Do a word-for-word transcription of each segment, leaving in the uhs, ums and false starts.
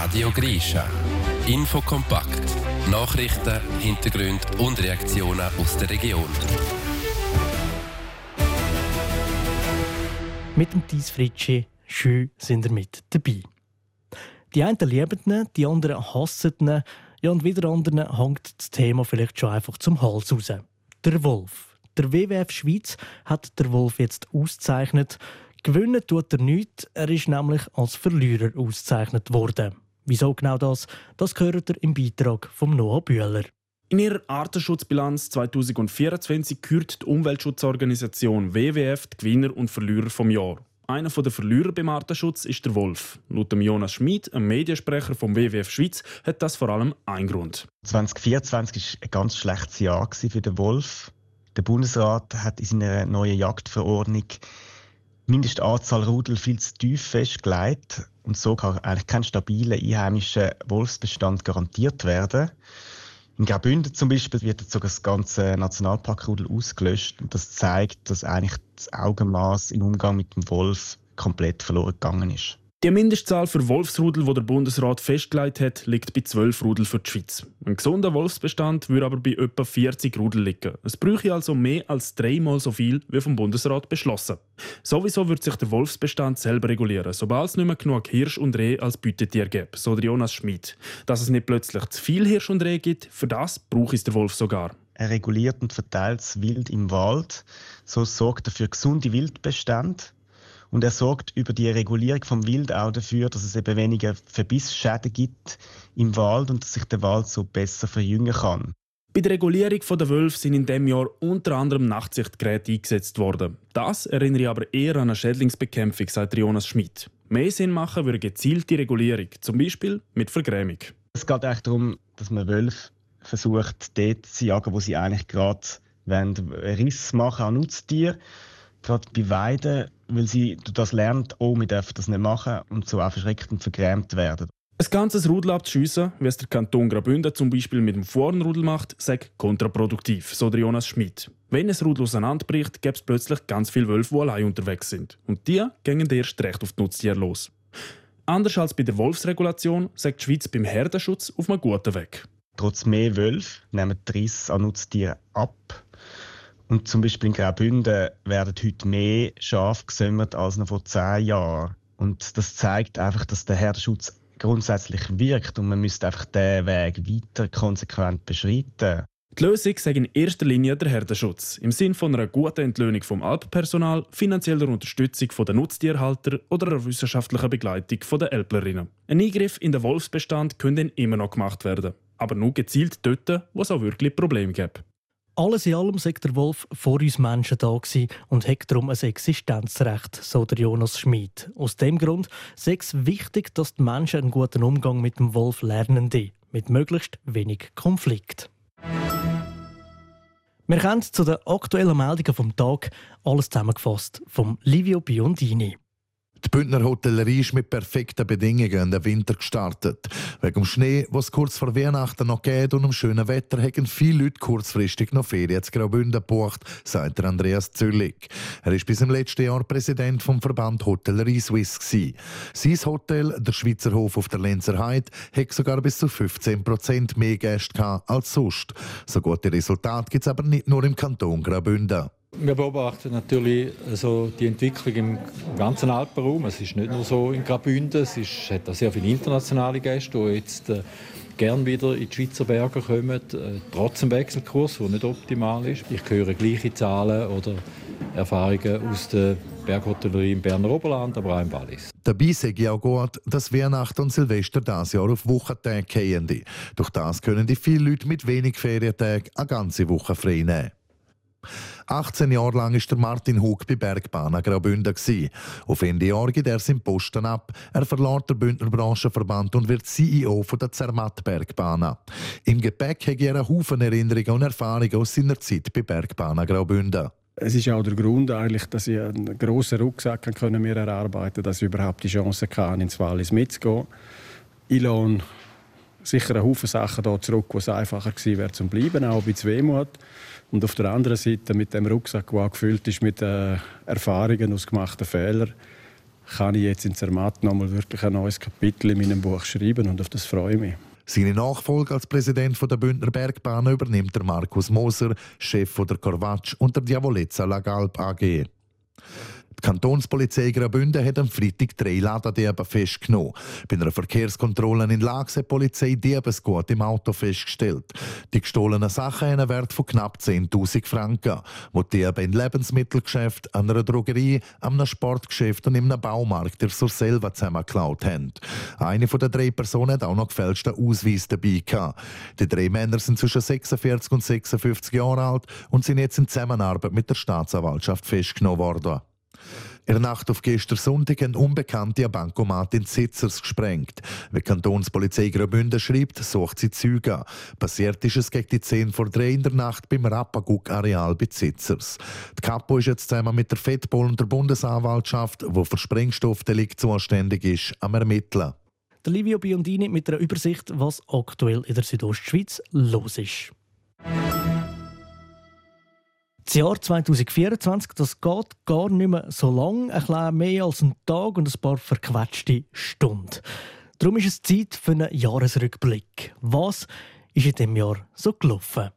Radio Grischa. Infokompakt. Nachrichten, Hintergründe und Reaktionen aus der Region. Mit dem Thies Fritschi, schön sind ihr mit dabei. Die einen lieben ihn, die anderen hassen ihn. Ja, und wieder anderen hängt das Thema vielleicht schon einfach zum Hals raus. Der Wolf. Der W W F Schweiz hat der Wolf jetzt ausgezeichnet. Gewinnen tut er nichts, er ist nämlich als Verlierer ausgezeichnet worden. Wieso genau das? Das hört ihr im Beitrag von Noah Bühler. In ihrer Artenschutzbilanz zwanzig vierundzwanzig kürt die Umweltschutzorganisation W W F die Gewinner und Verlierer vom Jahr. Einer der Verlierer beim Artenschutz ist der Wolf. Laut Jonas Schmid, einem Mediensprecher vom W W F Schweiz, hat das vor allem einen Grund. zwanzig vierundzwanzig war ein ganz schlechtes Jahr für den Wolf. Der Bundesrat hat in seiner neuen Jagdverordnung die Mindestanzahl Rudel viel zu tief festgelegt. Und so kann eigentlich kein stabiler einheimischer Wolfsbestand garantiert werden. In Graubünden zum Beispiel wird jetzt sogar das ganze Nationalparkrudel ausgelöscht. Und das zeigt, dass eigentlich das Augenmaß im Umgang mit dem Wolf komplett verloren gegangen ist. Die Mindestzahl für Wolfsrudel, die der Bundesrat festgelegt hat, liegt bei zwölf Rudel für die Schweiz. Ein gesunder Wolfsbestand würde aber bei etwa vierzig Rudel liegen. Es bräuchte also mehr als dreimal so viel, wie vom Bundesrat beschlossen. Sowieso wird sich der Wolfsbestand selber regulieren, sobald es nicht mehr genug Hirsch und Reh als Beutetier gibt, so der Jonas Schmid. Dass es nicht plötzlich zu viel Hirsch und Reh gibt, für das braucht es der Wolf sogar. Er reguliert und verteilt das Wild im Wald. So sorgt er für gesunde Wildbestände. Und er sorgt über die Regulierung vom Wild auch dafür, dass es eben weniger Verbissschäden gibt im Wald und dass sich der Wald so besser verjüngen kann. Bei der Regulierung der Wölfe sind in diesem Jahr unter anderem Nachtsichtgeräte eingesetzt worden. Das erinnere ich aber eher an eine Schädlingsbekämpfung, sagt Jonas Schmid. Mehr Sinn machen würde gezielte Regulierung, zum Beispiel mit Vergrämung. Es geht eigentlich darum, dass man Wölfe versucht, dort zu jagen, wo sie eigentlich gerade Riss machen an Nutztieren. Gerade bei Weiden, weil sie das lernt, oh, wir dürfen das nicht machen und so auch verschreckt und vergrämt werden. Ein ganzes Rudel abzuschiessen, wie es der Kanton Graubünden zum Beispiel mit dem Fohrenrudel macht, sei kontraproduktiv, so der Jonas Schmid. Wenn ein Rudel auseinanderbricht, gibt es plötzlich ganz viele Wölfe, die allein unterwegs sind. Und die gehen erst recht auf die Nutztiere los. Anders als bei der Wolfsregulation sagt die Schweiz beim Herdenschutz auf einem guten Weg. Trotz mehr Wölfe nehmen die Risse an Nutztieren ab. Und zum Beispiel in Graubünden werden heute mehr Schafe gesammelt als noch vor zehn Jahren. Und das zeigt einfach, dass der Herdenschutz grundsätzlich wirkt und man müsste einfach diesen Weg weiter konsequent beschreiten. Die Lösung sei in erster Linie der Herdenschutz, im Sinne von einer guten Entlöhnung vom Alpenpersonal, finanzieller Unterstützung der Nutztierhalter oder einer wissenschaftlichen Begleitung der Älplerinnen. Ein Eingriff in den Wolfsbestand könnte immer noch gemacht werden, aber nur gezielt dort, wo es auch wirklich Probleme gibt. Alles in allem sei der Wolf vor uns Menschen da gewesen und hat darum ein Existenzrecht, so der Jonas Schmid. Aus dem Grund sei es wichtig, dass die Menschen einen guten Umgang mit dem Wolf lernen, mit möglichst wenig Konflikt. Wir kommen zu den aktuellen Meldungen vom Tag, alles zusammengefasst vom Livio Biondini. Die Bündner Hotellerie ist mit perfekten Bedingungen in den Winter gestartet. Wegen dem Schnee, was es kurz vor Weihnachten noch geht und dem schönen Wetter, haben viele Leute kurzfristig noch Ferien zu Graubünden gebucht, sagt Andreas Züllig. Er war bis im letzten Jahr Präsident vom Verband Hotellerie Suisse. Sein Hotel, der Schweizer Hof auf der Lenzer Heide, hat sogar bis zu fünfzehn Prozent mehr Gäste als sonst. So gute Resultate gibt es aber nicht nur im Kanton Graubünden. Wir beobachten natürlich also die Entwicklung im ganzen Alpenraum. Es ist nicht nur so in Graubünden, es ist, hat auch sehr viele internationale Gäste, die jetzt äh, gerne wieder in die Schweizer Berge kommen, äh, trotz dem Wechselkurs, der nicht optimal ist. Ich höre gleiche Zahlen oder Erfahrungen aus der Berghotellerie im Berner Oberland, aber auch im Wallis. Dabei sehe ich auch gut, dass Weihnachten und Silvester dieses Jahr auf Wochentage gehen. Durch das können die viele Leute mit wenig Ferientagen eine ganze Woche frei nehmen. achtzehn Jahre lang war der Martin Hug bei Bergbahnen Graubünden. Auf Ende Jahr gibt er seinen Posten ab. Er verlässt den Bündner Branchenverband und wird C E O von der Zermatt Bergbahnen. Im Gepäck hat er einen Haufen Erinnerungen und Erfahrungen aus seiner Zeit bei Bergbahnen Graubünden. Es ist auch der Grund, eigentlich, dass ich einen grossen Rucksack können mir erarbeiten konnte, dass ich überhaupt die Chance hatte, ins Wallis mitzugehen. Ich lohne sicher einen Haufen Sachen hier zurück, wo es einfacher gewesen wäre zum Bleiben, auch bei Wehmut. Und auf der anderen Seite, mit dem Rucksack, der auch gefüllt ist mit äh, Erfahrungen aus gemachten Fehlern, kann ich jetzt in Zermatt noch mal wirklich ein neues Kapitel in meinem Buch schreiben und auf das freue ich mich. Seine Nachfolge als Präsident der Bündner Bergbahnen übernimmt der Markus Moser, Chef der Corvatsch und der Diavolezza Lagalp A G. Die Kantonspolizei Graubünden hat am Freitag drei Ladendiebe festgenommen. Bei einer Verkehrskontrolle in Lax hat die Polizei Diebesgut im Auto festgestellt. Die gestohlenen Sachen haben einen Wert von knapp zehntausend Franken, die die Diebe in Lebensmittelgeschäft, einer Drogerie, einem Sportgeschäft und in einem Baumarkt der Surselva zusammengeklaut haben. Eine der drei Personen hat auch noch gefälschten Ausweis dabei gehabt. Die drei Männer sind zwischen sechsundvierzig und sechsundfünfzig Jahre alt und sind jetzt in Zusammenarbeit mit der Staatsanwaltschaft festgenommen worden. In der Nacht auf gestern Sonntag haben Unbekannte ein Bankomat in Zitzers gesprengt. Wie die Kantonspolizei Graubünden schreibt, sucht sie Züge. Passiert ist es gegen die zehn vor drei in der Nacht beim Rappaguk-Areal bei Zitzers. Die Kapo ist jetzt zusammen mit der Fedpol und der Bundesanwaltschaft, die für Sprengstoffdelikt zuständig ist, am Ermitteln. Der Livio Biondini mit einer Übersicht, was aktuell in der Südostschweiz los ist. Das Jahr zwanzig vierundzwanzig, das geht gar nicht mehr so lang, ein bisschen mehr als ein Tag und ein paar verquetschte Stunden. Darum ist es Zeit für einen Jahresrückblick. Was ist in diesem Jahr so gelaufen?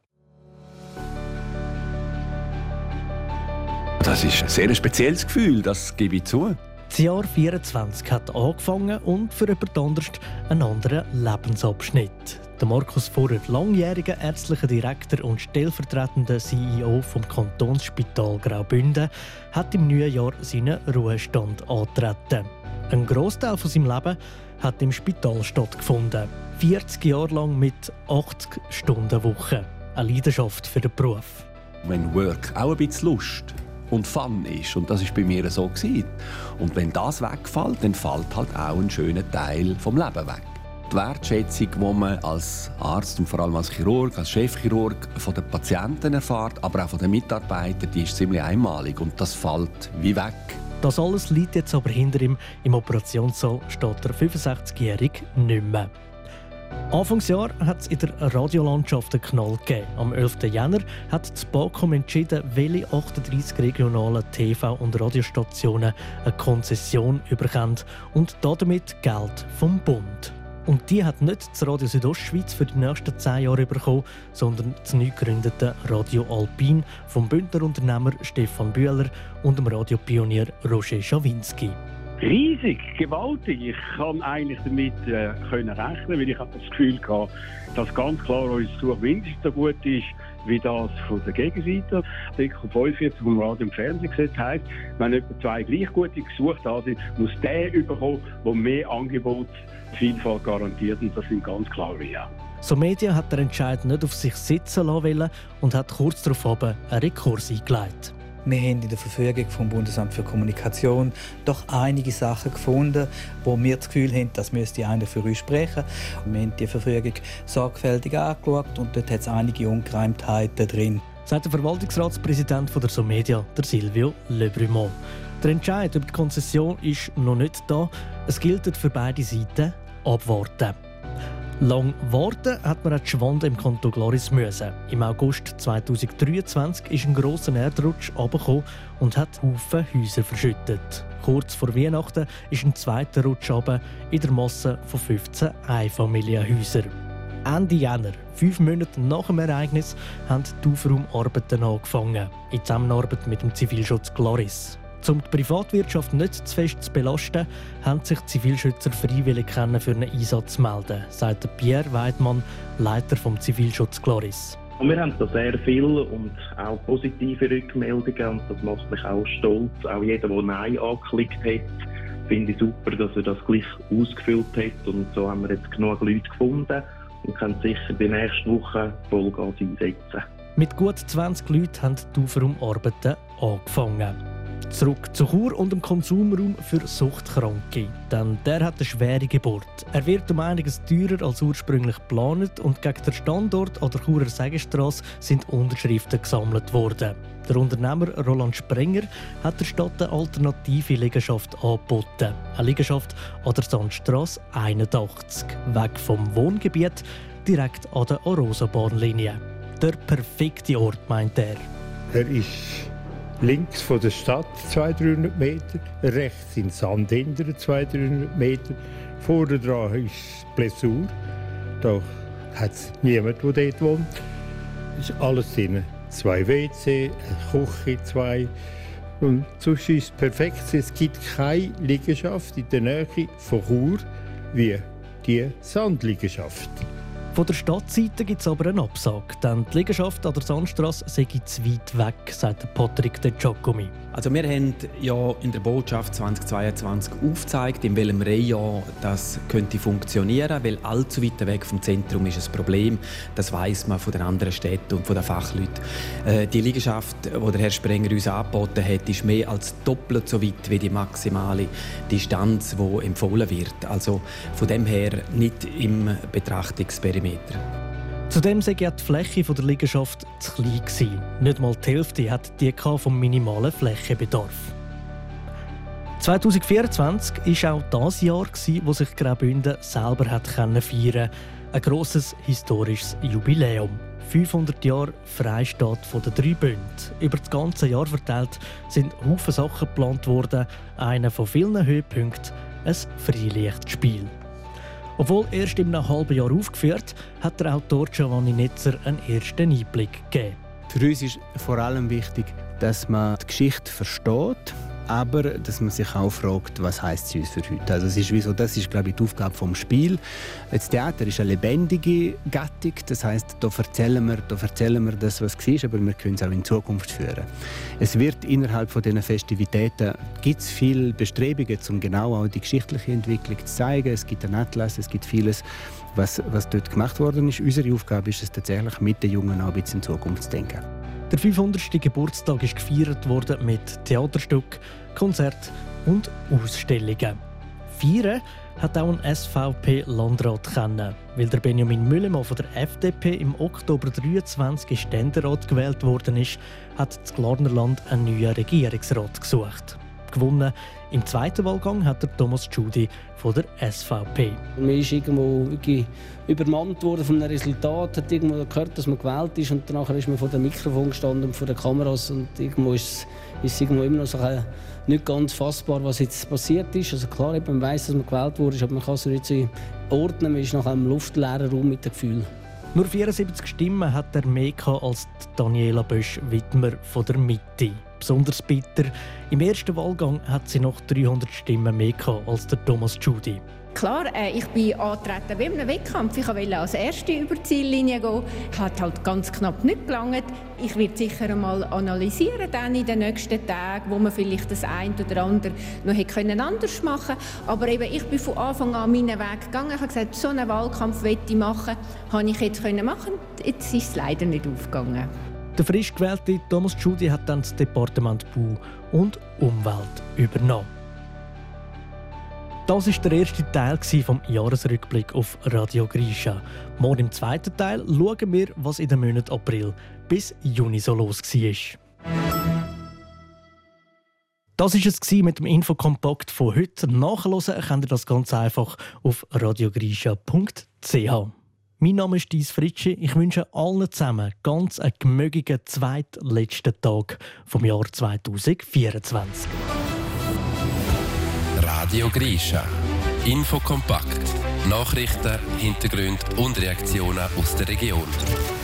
Das ist ein sehr spezielles Gefühl, das gebe ich zu. Das Jahr zwanzig vierundzwanzig hat angefangen und für jemand anderes einen anderen Lebensabschnitt. Der Markus Vorer, langjähriger ärztlicher Direktor und stellvertretender C E O vom Kantonsspital Graubünden, hat im neuen Jahr seinen Ruhestand angetreten. Ein Grossteil von seinem Leben hat im Spital stattgefunden. vierzig Jahre lang mit achtzig Stunden Woche. Eine Leidenschaft für den Beruf. Wenn Work auch ein bisschen Lust und Fun ist, und das war bei mir so gewesen. Und wenn das wegfällt, dann fällt halt auch ein schöner Teil vom Leben weg. Die Wertschätzung, die man als Arzt und vor allem als Chirurg, als Chefchirurg von den Patienten erfährt, aber auch von den Mitarbeitern, die ist ziemlich einmalig und das fällt wie weg. Das alles liegt jetzt aber hinter ihm. Im Operationssaal steht der fünfundsechzigjährige nicht mehr. Anfangsjahr hat es in der Radiolandschaft einen Knall gegeben. Am elften Jänner hat das BAKOM entschieden, welche achtunddreissig regionalen T V- und Radiostationen eine Konzession bekommen und damit Geld vom Bund. Und die hat nicht das Radio Südostschweiz für die nächsten zehn Jahre bekommen, sondern das neu gegründete Radio Alpin vom Bündner Unternehmer Stefan Bühler und dem Radiopionier Roger Schawinski. Riesig, gewaltig. Ich kann eigentlich damit äh, können rechnen, weil ich habe das Gefühl hatte, dass ganz klar unser Besuch mindestens so gut ist wie das von der Gegenseite. Artikel fünfundvierzig vom Radio- und Fernsehgesetz heisst, wenn etwa zwei gleich gute Gesuche da sind, muss der bekommen, der mehr Angebotsvielfalt garantiert. Und das sind ganz klar wir. So Media hat der Entscheid nicht auf sich sitzen lassen und hat kurz darauf einen Rekurs eingeleitet. Wir haben in der Verfügung vom Bundesamt für Kommunikation doch einige Sachen gefunden, wo wir das Gefühl haben, das müsste einer für uns sprechen. Wir haben die Verfügung sorgfältig angeschaut und dort hat es einige Ungereimtheiten drin. Sagt der Verwaltungsratspräsident von der Somedia, der Silvio Lebrumont. Der Entscheid über die Konzession ist noch nicht da. Es gilt für beide Seiten abwarten. Lang warten hat man auch die Schwande im Kanton Glaris müssen. Im August zweitausenddreiundzwanzig ist ein grosser Erdrutsch runtergekommen und hat Haufen Häuser verschüttet. Kurz vor Weihnachten ist ein zweiter Rutsch runter in der Masse von fünfzehn Einfamilienhäusern. Ende Jänner, fünf Monate nach dem Ereignis, haben die Aufraumarbeiten angefangen, in Zusammenarbeit mit dem Zivilschutz Glaris. Um die Privatwirtschaft nicht zu fest zu belasten, haben sich die Zivilschützer freiwillig für einen Einsatz melden, sagt Pierre Weidmann, Leiter vom Zivilschutz Glaris. Wir haben da sehr viele und auch positive Rückmeldungen und das macht mich auch stolz. Auch jeder, der Nein angeklickt hat, finde ich super, dass er das gleich ausgefüllt hat. Und so haben wir jetzt genug Leute gefunden und können sicher die nächste Woche Vollgas einsetzen. Mit gut zwanzig Leuten haben die Aufraumarbeiten angefangen. Zurück zu Chur und dem Konsumraum für Suchtkranke. Denn der hat eine schwere Geburt. Er wird um einiges teurer als ursprünglich geplant und gegen den Standort an der Churer Segenstrasse sind Unterschriften gesammelt worden. Der Unternehmer Roland Sprenger hat der Stadt eine alternative Liegenschaft angeboten. Eine Liegenschaft an der Sandstrasse einundachtzig, weg vom Wohngebiet, direkt an der Arosa-Bahnlinie. Der perfekte Ort, meint er. Er ist links von der Stadt zweihundert bis dreihundert Meter, rechts in Sand hinter zweihundert bis dreihundert Meter, vorne dran ist Blessur. Da hat es niemand, der dort wohnt. Es ist alles drin. Zwei W C, eine Küche, zwei. Und sonst ist es perfekt. Es gibt keine Liegenschaft in der Nähe von Chur wie die Sandliegenschaft. Von der Stadtseite gibt es aber einen Absag, denn die Liegenschaft an der Sandstrasse sei zu weit weg, sagt Patrick De Giacomi. Also wir haben ja in der Botschaft zweitausendzweiundzwanzig aufgezeigt, in welchem Rayon das könnte funktionieren, weil allzu weit weg vom Zentrum ist ein Problem. Das weiss man von den anderen Städten und von den Fachleuten. Äh, die Liegenschaft, die der Herr Sprenger uns angeboten hat, ist mehr als doppelt so weit wie die maximale Distanz, die empfohlen wird. Also von dem her nicht im Betrachtungsperimeter. Zudem sei die Fläche der Liegenschaft zu klein gewesen. Nicht mal die Hälfte hat die vom minimalen Flächenbedarf. zweitausendvierundzwanzig war auch das Jahr, wo sich Graubünden selber hat feiern konnte. Ein grosses historisches Jubiläum. fünfhundert Jahre Freistaat der drei Bünde. Über das ganze Jahr verteilt sind Haufen Sachen geplant worden. Einer von vielen Höhepunkten, ein Freilichtspiel. Obwohl erst in einem halben Jahr aufgeführt, hat der Autor Giovanni Netzer einen ersten Einblick gegeben. Für uns ist vor allem wichtig, dass man die Geschichte versteht, aber dass man sich auch fragt, was heisst sie uns für heute. Also es ist wie so, das ist, glaube ich, die Aufgabe des Spiels. Das Theater ist eine lebendige Gattung, das heisst, da erzählen wir, da erzählen wir das, was war, aber wir können es auch in Zukunft führen. Es wird innerhalb von diesen Festivitäten gibt's viele Bestrebungen, um genau auch die geschichtliche Entwicklung zu zeigen. Es gibt einen Atlas, es gibt vieles, was, was dort gemacht worden ist. Unsere Aufgabe ist es tatsächlich, mit den Jungen auch ein bisschen in Zukunft zu denken. Der fünfhundertste Geburtstag ist gefeiert worden mit Theaterstück, Konzert und Ausstellungen. Feiern hat auch ein S V P-Landrat kennen. Weil der Benjamin Müllemann von der F D P im Oktober dreiundzwanzig in Ständerat gewählt worden ist, hat das Glarnerland einen neuen Regierungsrat gesucht. Gewonnen im zweiten Wahlgang hat der Thomas Tschudi von der S V P. Man ist irgendwo wirklich übermannt worden von einem Resultat, hat irgendwo gehört, dass man gewählt ist und danach ist man vor dem Mikrofon gestanden und vor den Kameras und irgendwo ist es irgendwo immer noch so nicht ganz fassbar, was jetzt passiert ist. Also klar, man weiss, dass man gewählt wurde, aber man kann es nicht so ordnen, man ist nach einem luftleeren Raum mit dem Gefühl. Nur vierundsiebzig Stimmen hat er mehr als Daniela Bösch-Wittmer von der Mitte. Besonders bitter, im ersten Wahlgang hat sie noch dreihundert Stimmen mehr als der Thomas Tschudi. Klar, äh, ich bin angetreten wie in einem Wettkampf. Ich wollte als Erste über die Ziellinie gehen. Hat halt ganz knapp nicht gelangt. Ich werde sicher einmal analysieren dann in den nächsten Tagen, wo man vielleicht das eine oder andere noch hätte anders machen können. Aber eben, ich bin von Anfang an meinen Weg gegangen. Ich habe gesagt, so einen Wahlkampf möchte ich machen. Habe ich jetzt machen. Jetzt ist es leider nicht aufgegangen. Der frisch gewählte Thomas Tschudi hat dann das Departement Bau und Umwelt übernommen. Das war der erste Teil vom Jahresrückblick auf Radio Grisha. Morgen im zweiten Teil schauen wir, was in den Monaten April bis Juni so los war. Das war es mit dem Infokompakt von heute. Nachhören könnt ihr das ganz einfach auf radiogrisha punkt c h. Mein Name ist Dies Fritschi. Ich wünsche allen zusammen ganz einen gemögigen zweitletzten Tag vom Jahr zweitausendvierundzwanzig. Radio Grisha. Infokompakt. Nachrichten, Hintergründe und Reaktionen aus der Region.